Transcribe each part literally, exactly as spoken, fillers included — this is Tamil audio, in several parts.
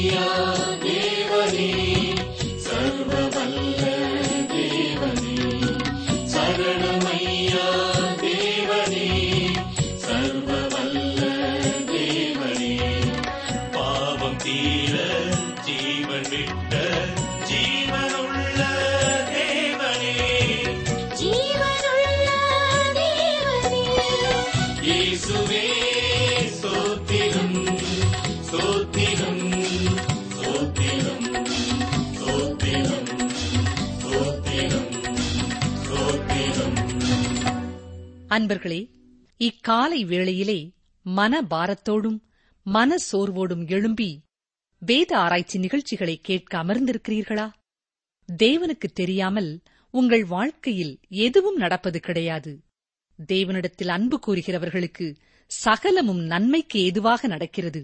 சரணமையா தேவனே, சர்வவல்ல தேவனே, சரணமையா தேவனே, சர்வவல்ல தேவனே. பாவம் தீர ஜீவன் விட்ட ஜீவனுள்ள தேவனே, ஜீவனுள்ள தேவனே. இயேசுவே ஸ்தோத்திரம், ஸ்தோத்திரம், ஸ்தோத்திரம், ஸ்தோத்திரம், ஸ்தோத்திரம், ஸ்தோத்திரம். அன்பர்களே, இக்காலை வேளையிலே மன பாரத்தோடும் மன சோர்வோடும் எழும்பி வேத ஆராய்ச்சி நிகழ்ச்சிகளை கேட்க அமர்ந்திருக்கிறீர்களா? தேவனுக்கு தெரியாமல் உங்கள் வாழ்க்கையில் எதுவும் நடப்பது கிடையாது. தேவனிடத்தில் அன்பு கூறுகிறவர்களுக்கு சகலமும் நன்மைக்கு ஏதுவாக நடக்கிறது.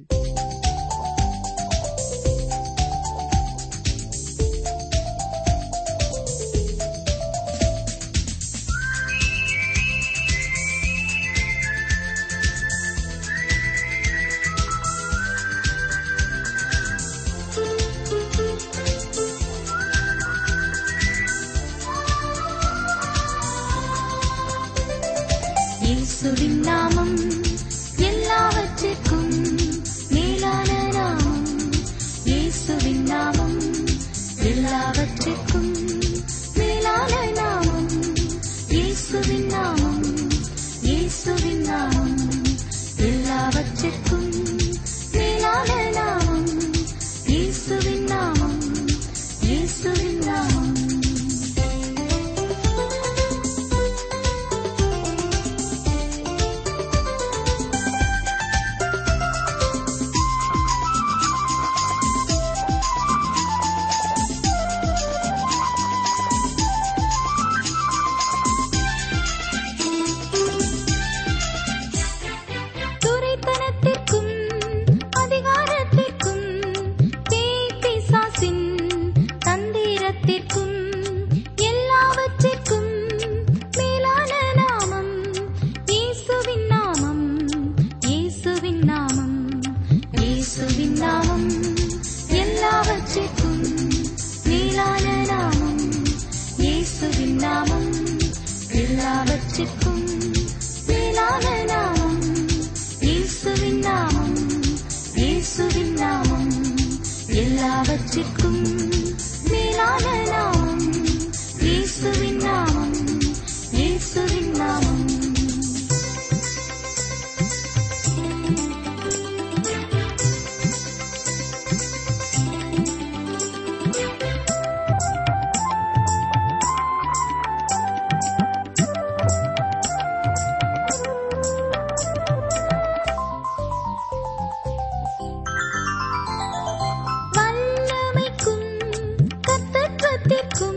இயேசுவின் நாமம் எல்லாவற்றிற்கும் மேலான நாமம். இயேசுவின் நாமம் எல்லாவற்றிற்கும் மேலான நாமம். இயேசுவின் நாமம், இயேசுவின் நாமம் எல்லாவற்றிற்கும் மேலான நாமம். இயேசுவின் நாமம், இயேசுவின் நாமம். எல்லாவற்றிற்கும் மேலான நாமம். இயேசுவின் நாமம், இயேசுவின் நாமம். வல்லமைக்கும் கர்த்தத்வத்திற்கும்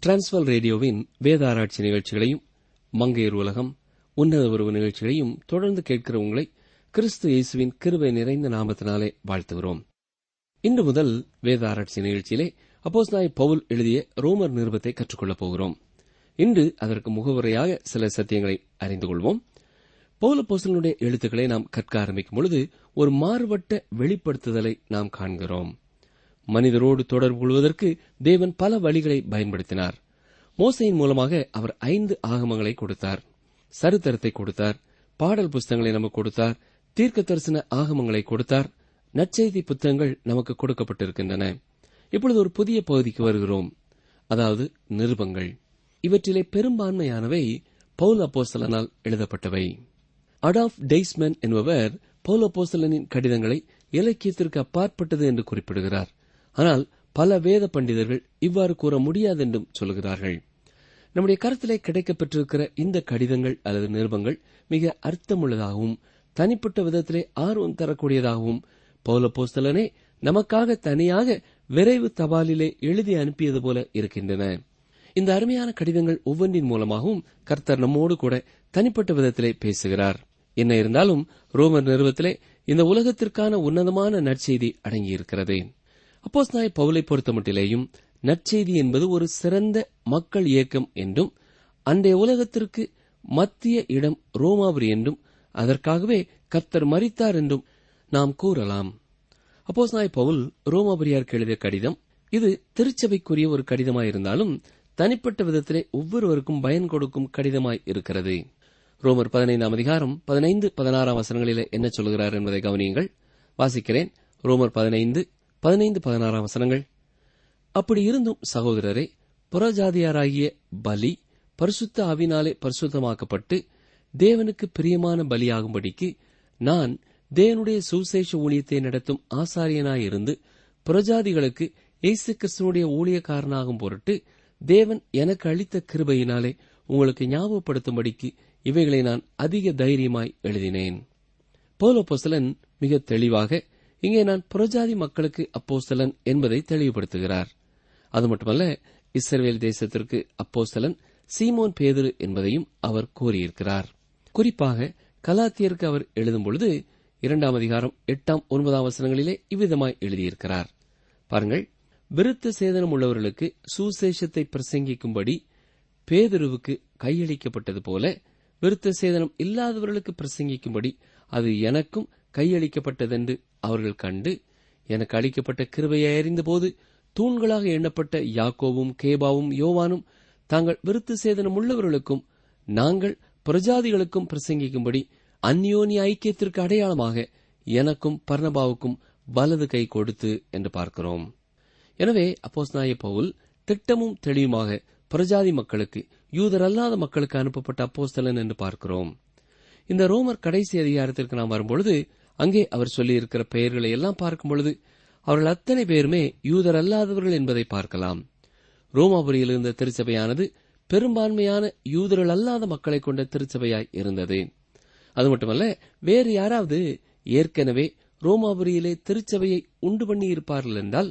டிரான்ஸ்வர் ரேடியோவின் வேத ஆராய்ச்சி நிகழ்ச்சிகளையும் மங்கையர் உலகம் உன்னத உறவு நிகழ்ச்சிகளையும் தொடர்ந்து கேட்கிற உங்களை கிறிஸ்து இயேசுவின் கிருபை நிறைந்த நாமத்தினாலே வாழ்த்துகிறோம். இன்று முதல் வேத ஆராய்ச்சி நிகழ்ச்சியிலே அப்போஸ்தலனாகிய பவுல் எழுதிய ரோமர் நிருபத்தை கற்றுக்கொள்ளப் போகிறோம். இன்று அதற்கு முகவுரையாக சில சத்தியங்களை அறிந்து கொள்வோம். பவுல் அப்போஸ்தலனுடைய எழுத்துக்களை நாம் கற்க ஆரம்பிக்கும் பொழுது ஒரு மாறுபட்ட வெளிப்படுத்துதலை நாம் காண்கிறோம். மனிதரோடு தொடர்பு கொள்வதற்கு தேவன் பல வழிகளை பயன்படுத்தினார். மோசையின் மூலமாக அவர் ஐந்து ஆகமங்களை கொடுத்தார், சரித்திரத்தை கொடுத்தார், பாடல் புஸ்தகங்களை நமக்கு கொடுத்தார், தீர்க்க தரிசன ஆகமங்களை கொடுத்தார், நற்செய்தி புத்தகங்கள் நமக்கு கொடுக்கப்பட்டிருக்கின்றன. இப்பொழுது ஒரு புதிய பகுதிக்கு வருகிறோம், அதாவது நிருபங்கள். இவற்றிலே பெரும்பான்மையானவை பவுல் அப்போஸ்தலனால் எழுதப்பட்டவை. அடால்ஃப் டெய்ஸ்மேன் என்பவர் பவுல் அப்போஸ்தலனின் கடிதங்களை இலக்கியத்திற்கு அப்பாற்பட்டது என்று குறிப்பிடுகிறார். ஆனால் பல வேத பண்டிதர்கள் இவ்வாறு கூற முடியாது என்றும் சொல்கிறார்கள். நம்முடைய கருத்திலே கிடைக்கப்பெற்றிருக்கிற இந்த கடிதங்கள் அல்லது நிருபங்கள் மிக அர்த்தமுள்ளதாகவும் தனிப்பட்ட விதத்திலே ஆர்வம் தரக்கூடியதாகவும் பவுல் அப்போஸ்தலனே நமக்காக தனியாக விரைவு தபாலிலே எழுதி அனுப்பியது போல இருக்கின்றன. இந்த அருமையான கடிதங்கள் ஒவ்வொன்றின் மூலமாகவும் கர்த்தர் நம்மோடு கூட தனிப்பட்ட விதத்திலே பேசுகிறார். என்ன இருந்தாலும் ரோமர் நிருபத்திலே இந்த உலகத்திற்கான உன்னதமான நற்செய்தி அடங்கியிருக்கிறது. அப்போஸ்தலனாகிய பவுலை பொறுத்தமட்டிலேயும் நற்செய்தி என்பது ஒரு சிறந்த மக்கள் இயக்கம் என்றும், அன்றைய உலகத்திற்கு மத்திய இடம் ரோமாபுரி என்றும், அதற்காகவே கர்த்தர் மரித்தார் என்றும் நாம் கூறலாம். அப்போஸ்தலனாகிய பவுல் ரோமாபுரியாருக்கு எழுதிய கடிதம் இது திருச்சபைக்குரிய ஒரு கடிதமாயிருந்தாலும் தனிப்பட்ட விதத்திலே ஒவ்வொருவருக்கும் பயன் கொடுக்கும் கடிதமாய் இருக்கிறது. ரோமர் பதினைந்தாம் அதிகாரம் பதினைந்து பதினாறாம் வசனங்களிலே என்ன சொல்கிறார் என்பதை கவனியுங்கள். வாசிக்கிறேன். ரோமர் பதினைந்து பதினைந்து பதினாறாம் வசனங்கள். அப்படி இருந்தும் சகோதரரே, புறஜாதியாராகிய பலி பரிசுத்த ஆவினாலே பரிசுத்தமாக்கப்பட்டு தேவனுக்கு பிரியமான பலியாகும்படிக்கு நான் தேவனுடைய சுவிசேஷ ஊழியத்தை நடத்தும் ஆசாரியனாயிருந்து புறஜாதிகளுக்கு இயேசு கிறிஸ்துவனுடைய ஊழியக்காரனாகும் பொருட்டு தேவன் எனக்கு அளித்த கிருபையினாலே உங்களுக்கு ஞாபகப்படுத்தும்படிக்கு இவைகளை நான் அதிக தைரியமாய் எழுதினேன். பவுல் அப்போஸ்தலன் மிக தெளிவாக இங்கே நான் புறஜாதி மக்களுக்கு அப்போஸ்தலன் என்பதை தெளிவுபடுத்துகிறார். அது மட்டுமல்ல, இஸ்ரவேல் தேசத்திற்கு அப்போஸ்தலன் சீமோன் பேதுரு என்பதையும் அவர் கூறியிருக்கிறார். குறிப்பாக கலாத்தியருக்கு அவர் எழுதும் பொழுது இரண்டாம் அதிகாரம் எட்டாம் ஒன்பதாம் வசனங்களிலே இவ்விதமாய் எழுதியிருக்கிறார். பாருங்கள். விருத்த சேதனம் உள்ளவர்களுக்கு சுசேஷத்தை பிரசங்கிக்கும்படி பேதுருவுக்கு கையளிக்கப்பட்டது போல விருத்த சேதனம் இல்லாதவர்களுக்கு பிரசங்கிக்கும்படி அது எனக்கும் கையளிக்கப்பட்டதென்று அவர்கள் கண்டு எனக்கு அளிக்கப்பட்ட கிருபையை அறிந்தபோது தூண்களாக எண்ணப்பட்ட யாக்கோவும் கேபாவும் யோவானும் தாங்கள் விருத்த சேதனம் உள்ளவர்களுக்கும் நாங்கள் பிரஜாதிகளுக்கும் பிரசங்கிக்கும்படி அந்யோன்ய ஐக்கியத்திற்கு அடையாளமாக எனக்கும் பர்னபாவுக்கும் வலது கை கொடுத்து என்று பார்க்கிறோம். எனவே அப்போஸ்தலனாகிய பவுல் திட்டமும் தெளிவுமாக பிரஜாதி மக்களுக்கு, யூதர் அல்லாத மக்களுக்கு அனுப்பப்பட்ட அப்போஸ்தலன் என்று பார்க்கிறோம். இந்த ரோமர் கடைசி அதிகாரத்திற்கு நாம் வரும்பொழுது அங்கே அவர் சொல்லியிருக்கிற பெயர்களை எல்லாம் பார்க்கும் பொழுது அவர்கள் அத்தனை பேருமே யூதர் அல்லாதவர்கள் என்பதை பார்க்கலாம். ரோமாபுரியில் இருந்த திருச்சபையானது பெரும்பான்மையான யூதர்கள் அல்லாத மக்களை கொண்ட திருச்சபையாய் இருந்தது. அது மட்டுமல்ல, வேறு யாராவது ஏற்கனவே ரோமாபுரியிலே திருச்சபையை உண்டு பண்ணி இருப்பார்கள் என்றால்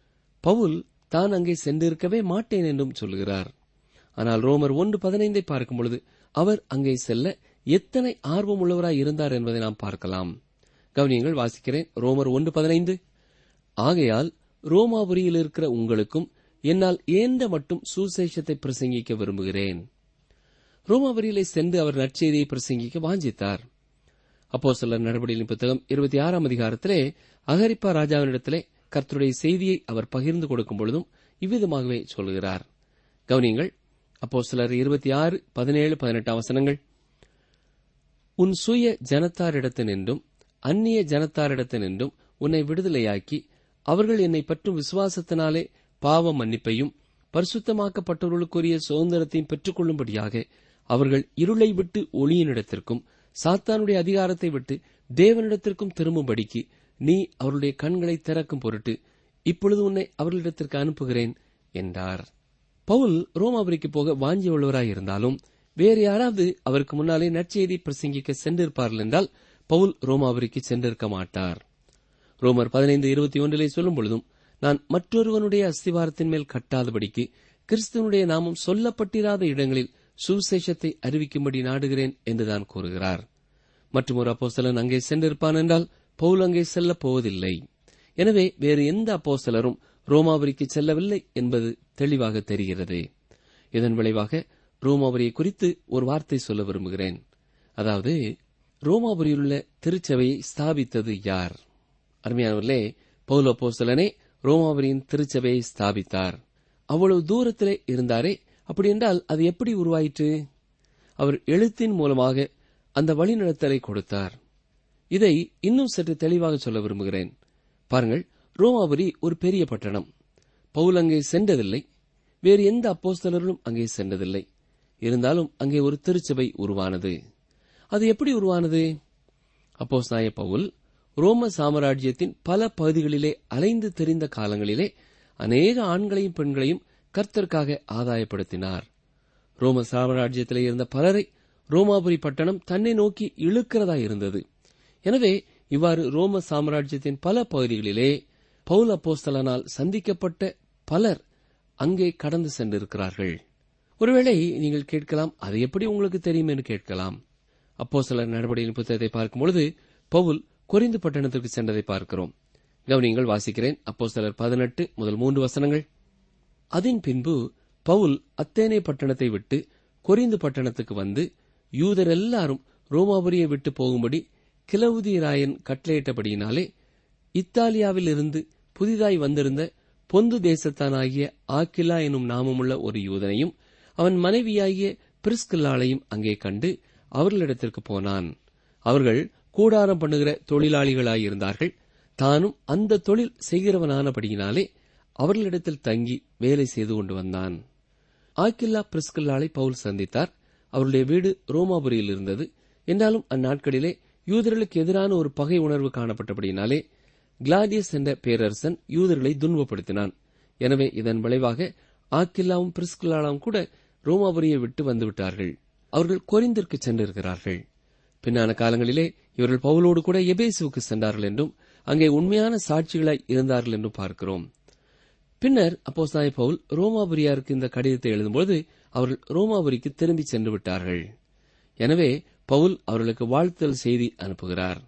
பவுல் தான் அங்கே சென்றிருக்கவே மாட்டேன் என்றும் சொல்கிறார். ஆனால் ரோமர் ஒன்று பதினைந்தை பார்க்கும் பொழுது அவர் அங்கே செல்ல எத்தனை ஆர்வம் உள்ளவராய் இருந்தார் என்பதை நாம் பார்க்கலாம். கவனியங்கள். வாசிக்கிறேன். ரோமர் ஒன்று பதினைந்து. ஆகையால் ரோமாபுரியில் இருக்கிற உங்களுக்கும் என்னால் ஏந்த மட்டும் சுசேஷத்தை பிரசங்கிக்க விரும்புகிறேன். ரோமாபுரியிலே சென்று அவர் நற்செய்தியை பிரசங்கிக்க வாஞ்சித்தார். அப்போஸ்தலர் நடபடிகளின் புத்தகம் இருபத்தி ஆறாம் அதிகாரத்திலே அகரிப்பா ராஜாவினிடத்திலே கர்த்தருடைய செய்தியை அவர் பகிர்ந்து கொடுக்கும் பொழுதும் இவ்விதமாகவே சொல்கிறார். கவனியங்கள். அப்போஸ்தலர் இருபத்தி ஆறு பதினேழு பதினெட்டாம் வசனங்கள். உன் சுய ஜனத்தாரிடத்தினின்றும் அந்நிய ஜனத்தாரிடத்தினின்றும் உன்னை விடுதலையாக்கி அவர்கள் என்னை பற்றும் விசுவாசத்தினாலே பாவ மன்னிப்பையும் பரிசுத்தமாக்கப்பட்டவர்களுக்குரிய சுதந்திரத்தையும் பெற்றுக் கொள்ளும்படியாக அவர்கள் இருளை விட்டு ஒளியினிடத்திற்கும் சாத்தானுடைய அதிகாரத்தை விட்டு தேவனிடத்திற்கும் திரும்பும்படிக்கு நீ அவருடைய கண்களை திறக்கும் பொருட்டு இப்பொழுது உன்னை அவர்களிடத்திற்கு அனுப்புகிறேன் என்றார். பவுல் ரோமாபுரிக்கு போக வாஞ்சியுள்ளவராயிருந்தாலும் வேறு யாராவது அவருக்கு முன்னாலே நற்செய்தி பிரசங்கிக்க சென்றிருப்பார்கள் என்றால் பவுல் ரோமாபுரிக்கு சென்றிருக்க மாட்டார். ரோமர் பதினைந்து இருபத்தி ஒன்றிலே சொல்லும் பொழுதும், நான் மற்றொருவனுடைய அஸ்திவாரத்தின் மேல் கட்டாதபடிக்கு கிறிஸ்துவனுடைய நாமம் சொல்லப்பட்டிராத இடங்களில் சுவிசேஷத்தை அறிவிக்கும்படி நாடுகிறேன் என்றுதான் கூறுகிறார். மற்றும் ஒரு அப்போஸ்தலன் அங்கே சென்றிருப்பான் என்றால் பவுல் அங்கே செல்லப் போவதில்லை. எனவே வேறு எந்த அப்போஸ்தலரும் ரோமாபுரிக்கு செல்லவில்லை என்பது தெளிவாக தெரிகிறது. இதன் விளைவாக ரோமாபுரியை குறித்து ஒரு வார்த்தை சொல்ல விரும்புகிறேன். அதாவது, ரோமாபுரியிலுள்ள திருச்சபையை ஸ்தாபித்தது யார்? அருமையானவர்களே, பவுல் அப்போஸ்தலனே ரோமாபுரியின் திருச்சபையை ஸ்தாபித்தார். அவ்வளவு தூரத்திலே இருந்தாரே, அப்படி என்றால் அது எப்படி உருவாயிற்று? அவர் எழுத்தின் மூலமாக அந்த வழிநடத்தலை கொடுத்தார். இதை இன்னும் சற்று தெளிவாக சொல்ல விரும்புகிறேன். பாருங்கள், ரோமாபுரி ஒரு பெரிய பட்டணம். பவுல் அங்கே சென்றதில்லை. வேறு எந்த அப்போஸ்தலர்களும் அங்கே சென்றதில்லை. இருந்தாலும் அங்கே ஒரு திருச்சபை உருவானது. அது எப்படி உருவானது? அப்போஸ்தலனாகிய பவுல் ரோம சாம்ராஜ்யத்தின் பல பகுதிகளிலே அலைந்து தெரிந்த காலங்களிலே அநேக ஆண்களையும் பெண்களையும் கர்த்தருக்காக ஆதாயப்படுத்தினார். ரோம சாம்ராஜ்யத்திலே இருந்த பலரை ரோமாபுரி பட்டணம் தன்னை நோக்கி இழுக்கிறதா இருந்தது. எனவே இவ்வாறு ரோம சாம்ராஜ்யத்தின் பல பகுதிகளிலே பவுல் அப்போஸ்தலனால் சந்திக்கப்பட்ட பலர் அங்கே கடந்து சென்றிருக்கிறார்கள். ஒருவேளை நீங்கள் கேட்கலாம், அது எப்படி உங்களுக்கு தெரியும் என்று கேட்கலாம். அப்போஸ்தலர் நடவடிக்கையின் புத்தகத்தை பார்க்கும்பொழுது பவுல் கொரிந்து பட்டணத்திற்கு சென்றதை பார்க்கிறோம். கவனியங்கள், வாசிக்கிறேன். அப்போஸ்தலர் பதினெட்டு முதல் மூன்று வசனங்கள். அதன் பின்பு பவுல் அத்தேனே பட்டணத்தை விட்டு கொரிந்து பட்டணத்துக்கு வந்து, யூதர் எல்லாரும் ரோமாபுரியை விட்டு போகும்படி கிலவுதியராயன் கட்டளையிட்டபடியினாலே இத்தாலியாவில் இருந்து புதிதாய் வந்திருந்த பொந்து தேசத்தானாகிய ஆக்கிலா எனும் நாமமுள்ள ஒரு யூதனையும் அவன் மனைவியாகிய பிரிஸ்கில்லாளையும் அங்கே கண்டு அவர்களிடத்திற்கு போனான். அவர்கள் கூடாரம் பண்ணுகிற தொழிலாளிகளாயிருந்தார்கள். தானும் அந்த தொழில் செய்கிறவனானபடியினாலே அவர்களிடத்தில் தங்கி வேலை செய்து கொண்டு வந்தான். ஆக்கில்லா பிரிஸ்கில்லாளை பவுல் சந்தித்தார். அவருடைய வீடு ரோமாபுரியில் இருந்தது. என்றாலும் அந்நாட்களிலே யூதர்களுக்கு எதிரான ஒரு பகை உணர்வு காணப்பட்டபடியினாலே கிளாடியஸ் என்ற பேரரசன் யூதர்களை துன்பப்படுத்தினான். எனவே இதன் விளைவாக ஆக்கில்லாவும் பிரிஸ்கில்லாவும் கூட ரோமாபுரியை விட்டு வந்துவிட்டார்கள். அவர்கள் கொரிந்திற்கு சென்றிருக்கிறார்கள். பின்னான காலங்களிலே இவர்கள் பவுலோடு கூட எபேசுவுக்கு சென்றார்கள் என்றும் அங்கே உண்மையான சாட்சிகளாய் இருந்தார்கள் என்றும் பார்க்கிறோம். பின்னர் அப்போஸ்தலனாகிய பவுல் ரோமாபுரியாருக்கு இந்த கடிதத்தை எழுதும்போது அவர்கள் ரோமாபுரிக்கு திரும்பி சென்று விட்டார்கள். எனவே பவுல் அவர்களுக்கு வாழ்த்துதல் செய்தி அனுப்புகிறார்.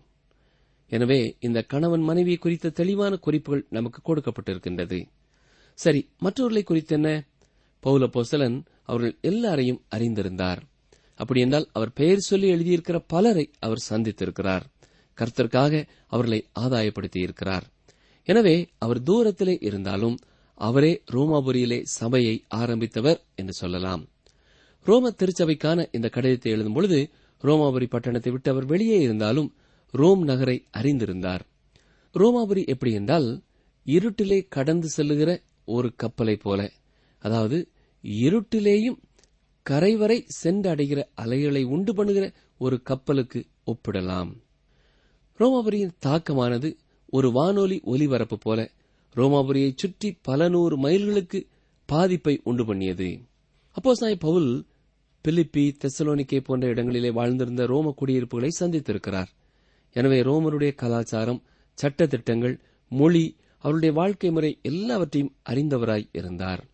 எனவே இந்த கணவன் மனைவியை குறித்த தெளிவான குறிப்புகள் நமக்கு கொடுக்கப்பட்டிருக்கின்றது. சரி, மற்றவர்களை குறித்து என்ன? பவுல் அப்போஸ்தலன் அவர்கள் எல்லாரையும் அறிந்திருந்தார். அப்படி என்றால் அவர் பெயர் சொல்லி எழுதியிருக்கிற பலரை அவர் சந்தித்திருக்கிறார். கர்த்தருக்காக அவர்களை ஆதாயப்படுத்தியிருக்கிறார். எனவே அவர் தூரத்திலே இருந்தாலும் அவரே ரோமாபுரியிலே சபையை ஆரம்பித்தவர் என்று சொல்லலாம். ரோம திருச்சபைக்கான இந்த கடிதத்தை எழுதும்பொழுது ரோமாபுரி பட்டணத்தை விட்டு அவர் வெளியே இருந்தாலும் ரோம் நகரை அறிந்திருந்தார். ரோமாபுரி எப்படி என்றால் இருட்டிலே கடந்து செல்லுகிற ஒரு கப்பலை போல, அதாவது இருட்டிலேயும் கரைவரை சென்றடைகிற அலைகளை உண்டு பண்ணுகிற ஒரு கப்பலுக்கு ஒப்பிடலாம். ரோமாபுரியின் தாக்கமானது ஒரு வானொலி ஒலிபரப்பு போல ரோமாபுரியை சுற்றி பல நூறு மைல்களுக்கு பாதிப்பை உண்டு பண்ணியது. அப்போஸ்தலனாகிய பவுல் பிலிப்பி, தெசலோனிக்கே போன்ற இடங்களிலே வாழ்ந்திருந்த ரோம குடியிருப்புகளை சந்தித்திருக்கிறார். எனவே ரோமருடைய கலாச்சாரம், சட்ட திட்டங்கள், மொழி, அவருடைய வாழ்க்கை முறை எல்லாவற்றையும் அறிந்தவராய் இருந்தார்.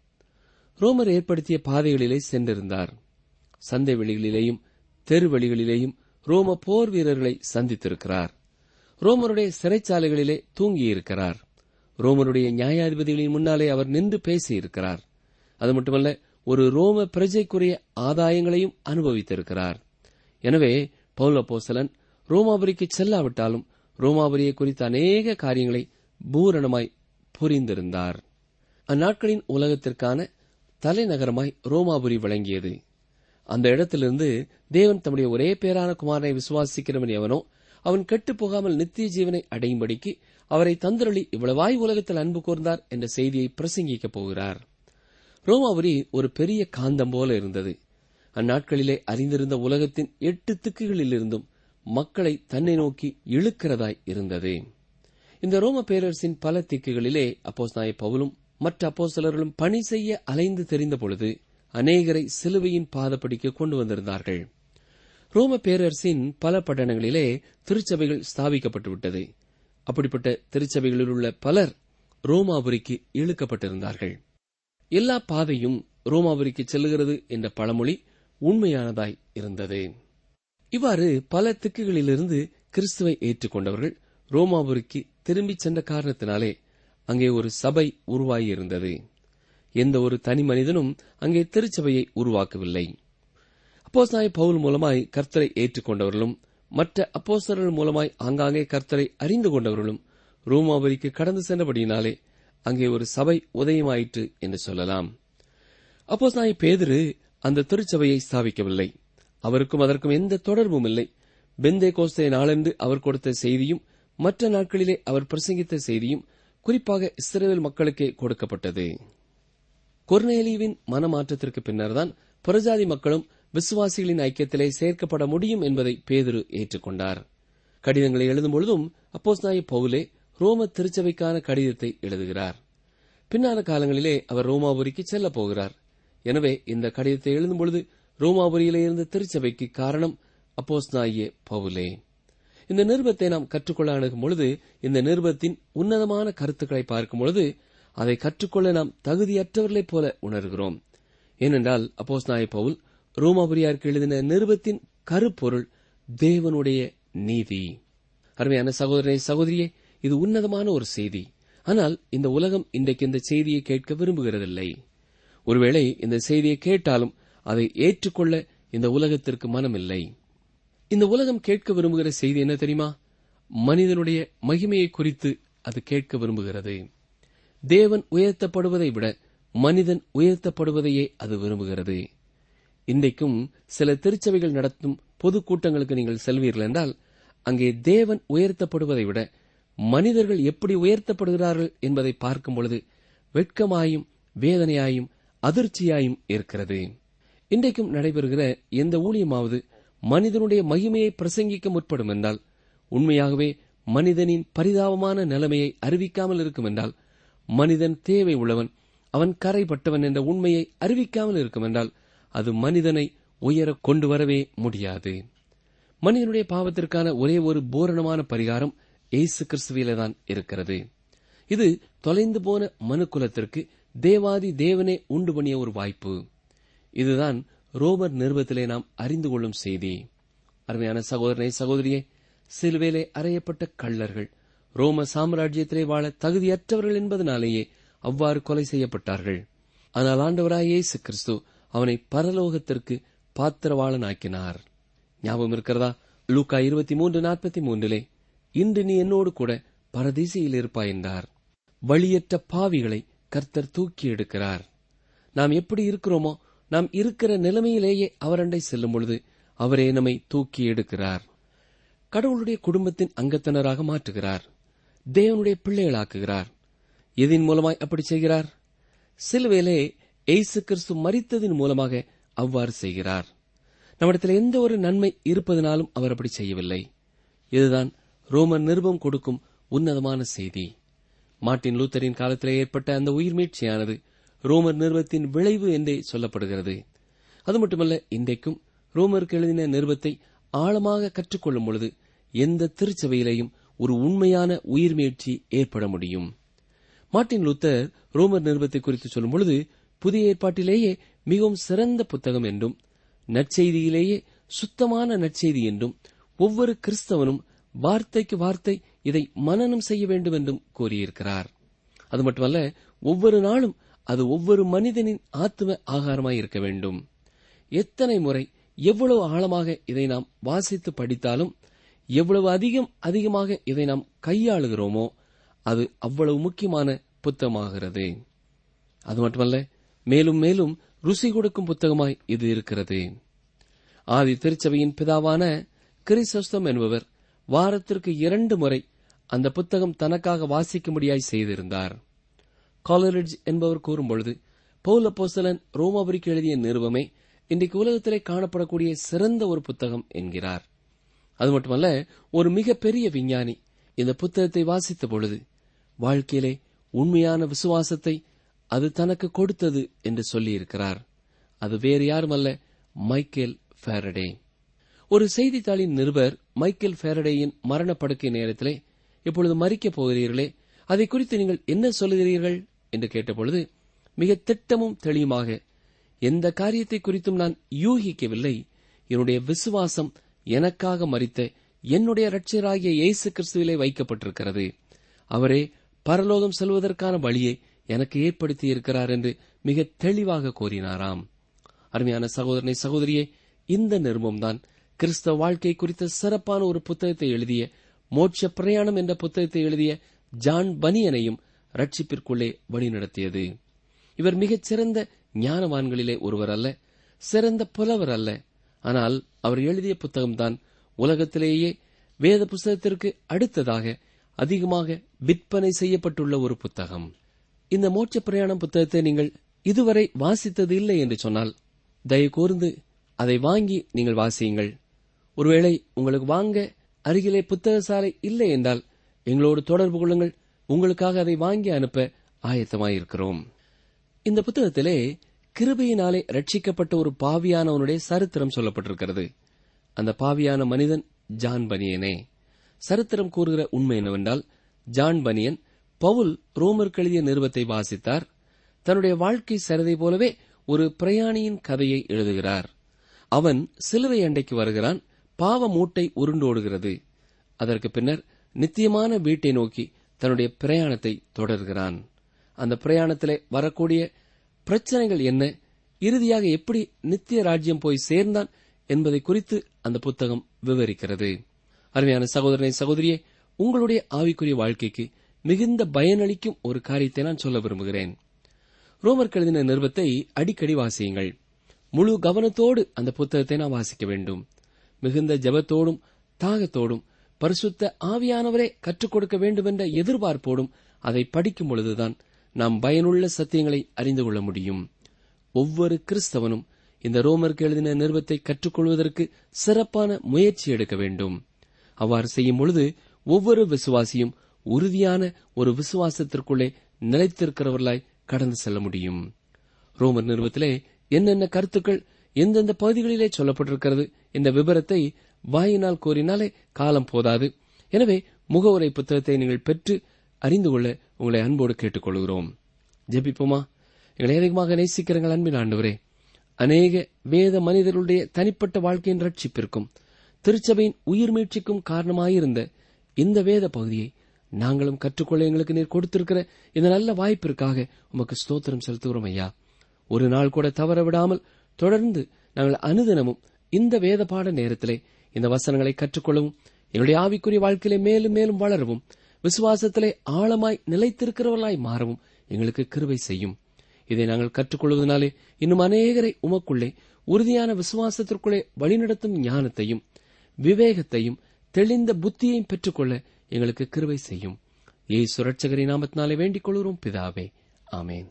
ரோமர் ஏற்படுத்திய பாதைகளிலே சென்றிருந்தார். சந்தை வெளிகளிலேயும் தெருவெளிகளிலேயும் ரோம போர் வீரர்களை சந்தித்திருக்கிறார். ரோமருடைய சிறைச்சாலைகளிலே தூங்கியிருக்கிறார். ரோமருடைய நியாயாதிபதிகளின் முன்னாலே அவர் நின்று பேசியிருக்கிறார். அது மட்டுமல்ல, ஒரு ரோம பிரஜைக்குரிய ஆதாயங்களையும் அனுபவித்திருக்கிறார். எனவே பவுல் அப்போஸ்தலன் ரோமாபுரிக்கு செல்லாவிட்டாலும் ரோமாபுரியை குறித்த அநேக காரியங்களை பூரணமாய் புரிந்திருந்தார். அந்நாட்களின் உலகத்திற்கான தலைநகரமாய் ரோமாபுரி விளங்கியது. அந்த இடத்திலிருந்து தேவன் தம்முடைய ஒரே பேரான குமாரனை விசுவாசிக்கிறவன் எவனோ அவன் கெட்டுப் போகாமல் நித்திய ஜீவனை அடையும்படிக்கு அவரை தந்தருளி இவ்வளவாய் உலகத்தில் அன்பு கூர்ந்தார் என்ற செய்தியை பிரசங்கிக்கப் போகிறார். ரோமாபுரி ஒரு பெரிய காந்தம் போல இருந்தது. அந்நாட்களிலே அறிந்திருந்த உலகத்தின் எட்டு திக்குகளிலிருந்தும் மக்களை தன்னை நோக்கி இழுக்கிறதாய் இருந்தது. இந்த ரோம பேரரசின் பல திக்குகளிலே அப்போஸ்தலனாகிய பவுலும் மற்ற அப்போஸ்தலர்களும் பணி செய்ய அலைந்து தெரிந்த பொழுது அநேகரை சிலுவையின் பாதப்படிக்கு கொண்டு வந்திருந்தார்கள். ரோம பேரரசின் பல பட்டணங்களிலே திருச்சபைகள் ஸ்தாபிக்கப்பட்டுவிட்டது. அப்படிப்பட்ட திருச்சபைகளில் உள்ள பலர் ரோமாபுரிக்கு இழுக்கப்பட்டிருந்தார்கள். எல்லா பாதையும் ரோமாபுரிக்கு செல்லுகிறது என்ற பழமொழி உண்மையானதாய் இருந்தது. இவ்வாறு பல திக்குகளிலிருந்து கிறிஸ்துவை ஏற்றுக்கொண்டவர்கள் ரோமாபுரிக்கு திரும்பிச் சென்ற காரணத்தினாலே அங்கே ஒரு சபை உருவாகியிருந்தது. எந்த ஒரு தனி மனிதனும் அங்கே திருச்சபையை உருவாக்கவில்லை. அப்போஸ்தலனாகிய பவுல் மூலமாய் கர்த்தரை ஏற்றுக்கொண்டவர்களும் மற்ற அப்போஸ்தலர்கள் மூலமாய் ஆங்காங்கே கர்த்தரை அறிந்து கொண்டவர்களும் ரோமாபுரிக்கு கடந்து சென்றபடியினாலே அங்கே ஒரு சபை உதயமாயிற்று என்று சொல்லலாம். அப்போஸ்தலனாகிய பேதுரு அந்த திருச்சபையை ஸ்தாபிக்கவில்லை. அவருக்கும் அதற்கும் எந்த தொடர்பும் இல்லை. பெந்தேகோஸ்தே நாளன்று அவர் கொடுத்த செய்தியும் மற்ற நாட்களிலே அவர் பிரசங்கித்த செய்தியும் குறிப்பாக இஸ்ரவேல் மக்களுக்கே கொடுக்கப்பட்டது. கொர்நேலியுவின் மனமாற்றத்திற்கு பின்னர்தான் புறஜாதி மக்களும் விசுவாசிகளின் ஐக்கியத்திலே சேர்க்கப்பட முடியும் என்பதை பேதுரு ஏற்றுக்கொண்டார். கடிதங்களை எழுதும் பொழுதும் அப்போஸ்தலனாகிய பவுலே ரோம திருச்சபைக்கான கடிதத்தை எழுதுகிறார். பின்னான காலங்களிலே அவர் ரோமாபுரிக்கு செல்லப் போகிறார். எனவே இந்த கடிதத்தை எழுதும் பொழுது ரோமாபுரியிலே இருந்த திருச்சபைக்கு காரணம் அப்போஸ்தலனாகிய பவுலே. இந்த நிருபத்தை நாம் கற்றுக்கொள்ள அணுகும் பொழுது இந்த நிருபத்தின் உன்னதமான கருத்துக்களை பார்க்கும் பொழுது அதை கற்றுக்கொள்ள நாம் தகுதியற்றவர்களைப் போல உணர்கிறோம். ஏனென்றால் அப்போஸ்தலனாகிய பவுல் ரோமாபுரியாருக்கு எழுதின நிருபத்தின் கருப்பொருள் தேவனுடைய நீதி. அருமையான சகோதரனே, சகோதரியே, இது உன்னதமான ஒரு செய்தி. ஆனால் இந்த உலகம் இன்றைக்கு இந்த செய்தியை கேட்க விரும்புகிறதில்லை. ஒருவேளை இந்த செய்தியை கேட்டாலும் அதை ஏற்றுக்கொள்ள இந்த உலகத்திற்கு மனமில்லை. இந்த உலகம் கேட்க விரும்புகிற செய்தி என்ன தெரியுமா? மனிதனுடைய மகிமையை குறித்து அது கேட்க விரும்புகிறது. தேவன் உயர்த்தப்படுவதை விட மனிதன் உயர்த்தப்படுவதையே அது விரும்புகிறது. இன்றைக்கும் சில திருச்சபைகள் நடத்தும் பொதுக்கூட்டங்களுக்கு நீங்கள் செல்வீர்கள் என்றால் அங்கே தேவன் உயர்த்தப்படுவதை விட மனிதர்கள் எப்படி உயர்த்தப்படுகிறார்கள் என்பதை பார்க்கும் பொழுது வெட்கமாயும் வேதனையாயும் அதிர்ச்சியாயும் இருக்கிறது. இன்றைக்கும் நடைபெறுகிற எந்த ஊழியமாவது மனிதனுடைய மகிமையை பிரசங்கிக்க முற்படும் என்றால், உண்மையாகவே மனிதனின் பரிதாபமான நிலைமையை அறிவிக்காமல் இருக்கும் என்றால், மனிதன் தேவை உள்ளவன், அவன் கரைப்பட்டவன் என்ற உண்மையை அறிவிக்காமல் இருக்கும் என்றால் அது மனிதனை உயர கொண்டு வரவே முடியாது. மனிதனுடைய பாவத்திற்கான ஒரே ஒரு பூரணமான பரிகாரம் இயேசு கிறிஸ்துவிலேதான் இருக்கிறது. இது தொலைந்து போன மனுக்குலத்திற்கு தேவாதி தேவனே உண்டு பண்ணிய ஒரு வாய்ப்பு. இதுதான் ரோமர் நிருபத்திலே நாம் அறிந்து கொள்ளும் செய்தி. அருமையான சகோதரனை, சகோதரியே, சிலுவையிலே அறையப்பட்ட கள்ளர்கள் ரோம சாம்ராஜ்யத்திலே வாழ தகுதியற்றவர்கள் என்பதனாலேயே அவ்வாறு கொலை செய்யப்பட்டார்கள். ஆனால் ஆண்டவராய் இயேசு கிறிஸ்து அவனை பரலோகத்திற்கு பாத்திரவாளனாக்கினார். ஞாபகம் இருக்கிறதா? லூக்கா இருபத்தி மூன்று நாற்பத்தி மூன்றிலே இன்று நீ என்னோடு கூட பரதீசியில் இருப்பாய் என்றார். வழியற்ற பாவிகளை கர்த்தர் தூக்கி எடுக்கிறார். நாம் எப்படி இருக்கிறோமோ நாம் இருக்கிற நிலைமையிலேயே அவரண்டை செல்லும் பொழுது அவரே நம்மை தூக்கி எடுக்கிறார். கடவுளுடைய குடும்பத்தின் அங்கத்தினராக மாற்றுகிறார். தேவனுடைய பிள்ளைகளாக்குகிறார். எதின் மூலமாய் அப்படி செய்கிறார்? சிலுவையிலே இயேசு கிறிஸ்து மரித்ததின் மூலமாக அவ்வாறு செய்கிறார். நம்மிடத்தில் எந்த ஒரு நன்மை இருப்பதனாலும் அவர் அப்படி செய்யவில்லை. இதுதான் ரோமர் நிருபம் கொடுக்கும் உன்னதமான செய்தி. மார்ட்டின் லூத்தரின் காலத்திலே ஏற்பட்ட அந்த உயிர் மீட்சியானது ரோமர் நிருபத்தின் விளைவு என்றே சொல்லப்படுகிறது. அது மட்டுமல்ல, இன்றைக்கும் ரோமருக்கு எழுதின நிருபத்தை ஆழமாக கற்றுக்கொள்ளும் பொழுது எந்த திருச்சபையிலேயும் ஒரு உண்மையான உயிர் மீட்சி ஏற்பட முடியும். மார்ட்டின் லூத்தர் ரோமர் நிருபத்தை குறித்து சொல்லும் பொழுது புதிய ஏற்பாட்டிலேயே மிகவும் சிறந்த புத்தகம் என்றும், நற்செய்தியிலேயே சுத்தமான நற்செய்தி என்றும், ஒவ்வொரு கிறிஸ்தவனும் வார்த்தைக்கு வார்த்தை இதை மனனம் செய்ய வேண்டும் என்றும் கூறியிருக்கிறார். அது மட்டுமல்ல, ஒவ்வொரு நாளும் அது ஒவ்வொரு மனிதனின் ஆத்தும ஆகாரமாய் இருக்க வேண்டும். எத்தனை முறை எவ்வளவு ஆழமாக இதை நாம் வாசித்து படித்தாலும், எவ்வளவு அதிகம் அதிகமாக இதை நாம் கையாளுகிறோமோ அது அவ்வளவு முக்கியமான புத்தகமாகிறது. அது மட்டுமல்ல, மேலும் மேலும் ருசி கொடுக்கும் புத்தகமாய் இது இருக்கிறது. ஆதி திருச்சபையின் பிதாவான கிறிஸ்தோஸ்தம் என்பவர் வாரத்திற்கு இரண்டு முறை அந்த புத்தகம் தனக்காக வாசிக்கும்படியாய் செய்திருந்தார். காலரிட்ஜ் என்பவர் கூறும்பொழுது, பவுல் அப்போஸ்தலன் ரோமாபுரிக்கு எழுதிய நிருபமே இன்றைக்கு உலகத்திலே காணப்படக்கூடிய சிறந்த ஒரு புத்தகம் என்கிறார். அது மட்டுமல்ல, ஒரு மிகப்பெரிய விஞ்ஞானி இந்த புத்தகத்தை வாசித்த பொழுது வாழ்க்கையிலே உண்மையான விசுவாசத்தை அது தனக்கு கொடுத்தது என்று சொல்லியிருக்கிறார். அது வேறு யாருமல்ல, மைக்கேல் ஃபாரடே. ஒரு செய்தித்தாளின் நிருபர் மைக்கேல் ஃபாரடேயின் மரணப்படுக்கை நேரத்திலே, இப்பொழுது மரிக்கப் போகிறீர்களே, அதை குறித்து நீங்கள் என்ன சொல்லுகிறீர்கள் என்று கேட்டபொழுது மிக திட்டமும் தெளிவுமாக, எந்த காரியத்தை குறித்தும் நான் யூகிக்கவில்லை. என்னுடைய விசுவாசம் எனக்காக மரித்த என்னுடைய இரட்சகராகிய இயேசு கிறிஸ்துவிலே வைக்கப்பட்டிருக்கிறது. அவரே பரலோகம் செல்வதற்கான வழியை எனக்கு ஏற்படுத்தி இருக்கிறார் என்று மிக தெளிவாக கூறினாராம். அருமையான சகோதரனை சகோதரியே, இந்த நிருபம்தான் கிறிஸ்தவ வாழ்க்கை குறித்த சிறப்பான ஒரு புத்தகத்தை எழுதிய மோட்ச பிரயாணம் என்ற புத்தகத்தை எழுதிய ஜான் பனியனையும் ரட்சிப்பிற்குள்ளே வழிநடத்தியது. இவர் மிகச் சிறந்த ஞானவான்களிலே ஒருவர் அல்ல, சிறந்த புலவர் அல்ல. ஆனால் அவர் எழுதிய புத்தகம்தான் உலகத்திலேயே வேத புத்தகத்திற்கு அடுத்ததாக அதிகமாக விற்பனை செய்யப்பட்டுள்ள ஒரு புத்தகம். இந்த மோட்ச பிரயாணம் புத்தகத்தை நீங்கள் இதுவரை வாசித்தது இல்லை என்று சொன்னால் தயவு கூர்ந்து அதை வாங்கி நீங்கள் வாசியுங்கள். ஒருவேளை உங்களுக்கு வாங்க அருகிலே புத்தக சாலை இல்லை என்றால் எங்களோடு தொடர்பு கொள்ளுங்கள். உங்களுக்காக அதை வாங்கி அனுப்ப ஆயத்தமாயிருக்கிறோம். இந்த புத்தகத்திலே கிருபையினாலே ரட்சிக்கப்பட்ட ஒரு பாவியானவனுடைய சரித்திரம் சொல்லப்பட்டிருக்கிறது. அந்த பாவியான மனிதன் ஜான் பனியனே. சரித்திரம் கூறுகிற உண்மை என்னவென்றால், ஜான் பனியன் பவுல் ரோமருக்கு எழுதிய நிருபத்தை வாசித்தார். தன்னுடைய வாழ்க்கை சரிதை போலவே ஒரு பிரயாணியின் கதையை எழுதுகிறார். அவன் சிலுவை அண்டைக்கு வருகிறான். பாவ மூட்டை உருண்டோடுகிறது. அதற்கு பின்னர் நித்தியமான வீட்டை நோக்கி தன்னுடைய பிரயாணத்தை தொடர்கிறான். அந்த பிரயாணத்திலே வரக்கூடிய பிரச்சனைகள் என்ன, இறுதியாக எப்படி நித்திய ராஜ்யம் போய் சேர்ந்தான் என்பதை குறித்து அந்த புத்தகம் விவரிக்கிறது. அருமையான சகோதரனை சகோதரியே, உங்களுடைய ஆவிக்குரிய வாழ்க்கைக்கு மிகுந்த பயனளிக்கும் ஒரு காரியத்தை நான் சொல்ல விரும்புகிறேன். ரோமர் எழுதின நிருபத்தை அடிக்கடி வாசியுங்கள். முழு கவனத்தோடு அந்த புத்தகத்தை நாம் வாசிக்க வேண்டும். மிகுந்த ஜெபத்தோடும் தாகத்தோடும் பரிசுத்த ஆவியானவரே கற்றுக் கொடுக்க வேண்டும் என்ற எதிர்பார்ப்போடும் அதை படிக்கும் பொழுதுதான் நாம் பயனுள்ள சத்தியங்களை அறிந்து கொள்ள முடியும். ஒவ்வொரு கிறிஸ்தவனும் இந்த ரோமருக்கு எழுதின நிருபத்தை கற்றுக்கொள்வதற்கு சிறப்பான முயற்சி எடுக்க வேண்டும். அவ்வாறு செய்யும் பொழுது ஒவ்வொரு விசுவாசியும் உறுதியான ஒரு விசுவாசத்திற்குள்ளே நிலைத்திருக்கிறவர்களாய் கடந்து செல்ல முடியும். ரோமர் நிருபத்திலே என்னென்ன கருத்துக்கள் எந்தெந்த பகுதிகளிலே சொல்லப்பட்டிருக்கிறது என்ற விபரத்தை வாயினால் கோரினாலே காலம் போதாது. எனவே முகவுரை புத்தகத்தை நீங்கள் பெற்று அறிந்து கொள்ள உங்களை அன்போடு கேட்டுக் கொள்கிறோம். ஜெபிப்போமா? எங்களை அதிகமாக நேசிக்கிறங்கள் அன்பின் ஆண்டவரே, அநேக வேத மனிதர்களுடைய தனிப்பட்ட வாழ்க்கையின் ரட்சிப்பிற்கும் திருச்சபையின் உயிர் மீட்சிக்கும் காரணமாயிருந்த இந்த வேத பகுதியை நாங்களும் கற்றுக்கொள்ள எங்களுக்கு நீர் கொடுத்திருக்கிற இந்த நல்ல வாய்ப்பிற்காக உமக்கு ஸ்தோத்திரம் செலுத்துகிறோம் ஐயா. ஒரு நாள் கூட தவற விடாமல் தொடர்ந்து நாங்கள் அனுதினமும் இந்த வேத பாட நேரத்திலே இந்த வசனங்களை கற்றுக்கொள்ளவும், எங்களுடைய ஆவிக்குரிய வாழ்க்கையிலே மேலும் மேலும் வளரவும், விசுவாசத்திலே ஆழமாய் நிலைத்திருக்கிறவர்களாய் மாறவும் எங்களுக்கு கிருபை செய்யும். இதை நாங்கள் கற்றுக்கொள்வதனாலே இன்னும் அநேகரை உமக்குள்ளே உறுதியான விசுவாசத்திற்குள்ளே வழிநடத்தும் ஞானத்தையும் விவேகத்தையும் தெளிந்த புத்தியையும் பெற்றுக்கொள்ள எங்களுக்கு கிருபை செய்யும். இயேசு இரட்சகரின் நாமத்தினாலே வேண்டிக் கொள்கிறோம் பிதாவே, ஆமேன்.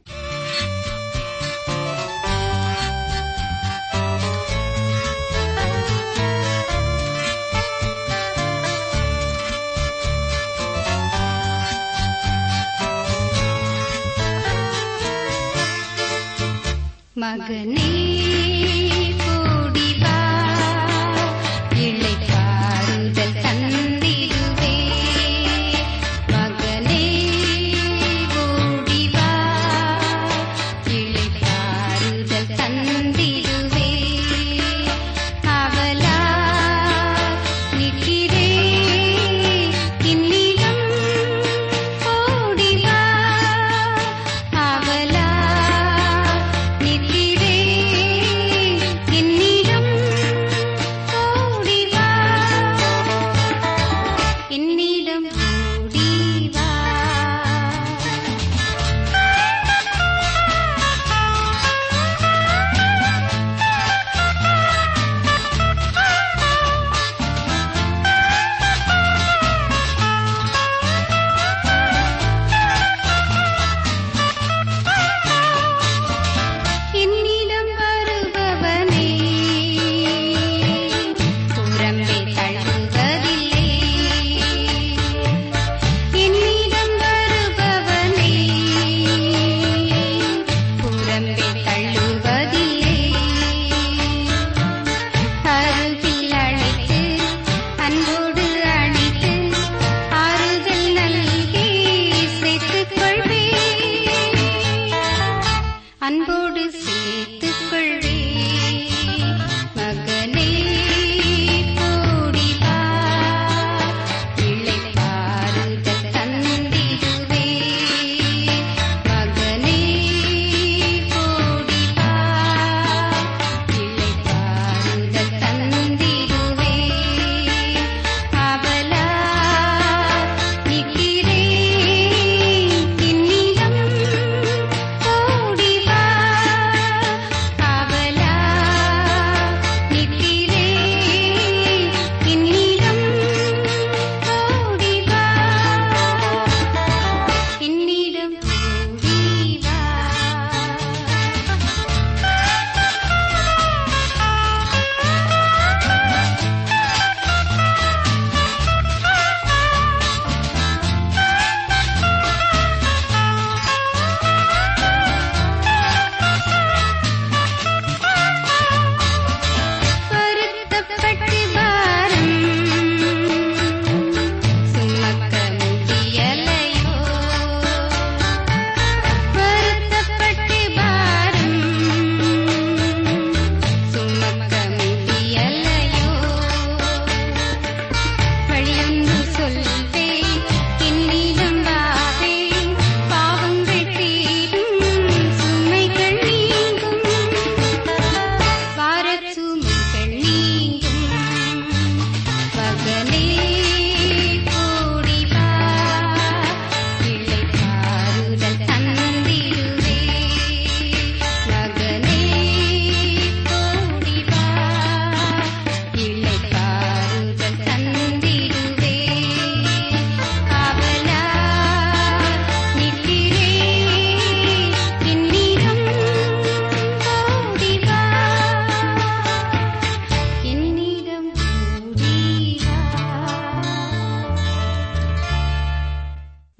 மகனே கூடி வா, இளைப்பாறுதல் தந்திடுவே. மகனே கூடி வா, இளைப்பாறுதல் தந்திடுவே. அவளா நிற்கிறே இன்னிடம் ஓடி வா. அவளா நிற்கிறே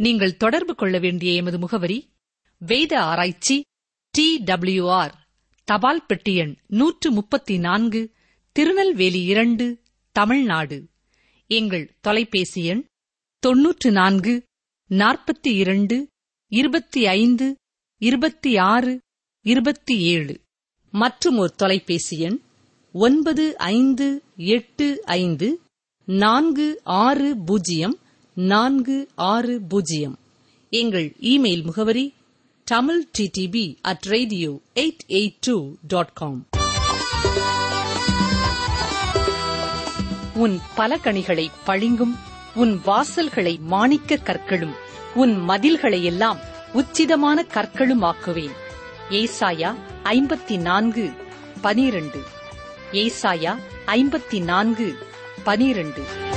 நீங்கள் தொடர்பு கொள்ள வேண்டிய எமது முகவரி: வேத ஆராய்ச்சி, டி டபிள்யூ ஆர், தபால் பெட்டி எண் நூற்று முப்பத்தி நான்கு, திருநெல்வேலி இரண்டு, தமிழ்நாடு. எங்கள் தொலைபேசி எண் தொன்னூற்று நான்கு நாற்பத்தி இரண்டு இருபத்தி ஐந்து இருபத்தி ஆறு இருபத்தி ஏழு. மற்றும் ஒரு தொலைபேசி எண் ஒன்பது ஐந்து எட்டு ஐந்து நான்கு ஆறு பூஜ்ஜியம் நான்கு ஆறு பூஜ்ஜியம். எங்கள் இமெயில் முகவரி Tamil DTP at radio eight eight two dot com. உன் பலகணிகளை பளிங்கும், உன் வாசல்களை மாணிக்க கற்களும், உன் மதில்களை எல்லாம் உச்சிதமான கற்களும் ஆக்குவேன். ஏசாயா ஐம்பத்தி நான்கு பனிரண்டு. ஏசாயா ஐம்பத்தி நான்கு பனிரண்டு.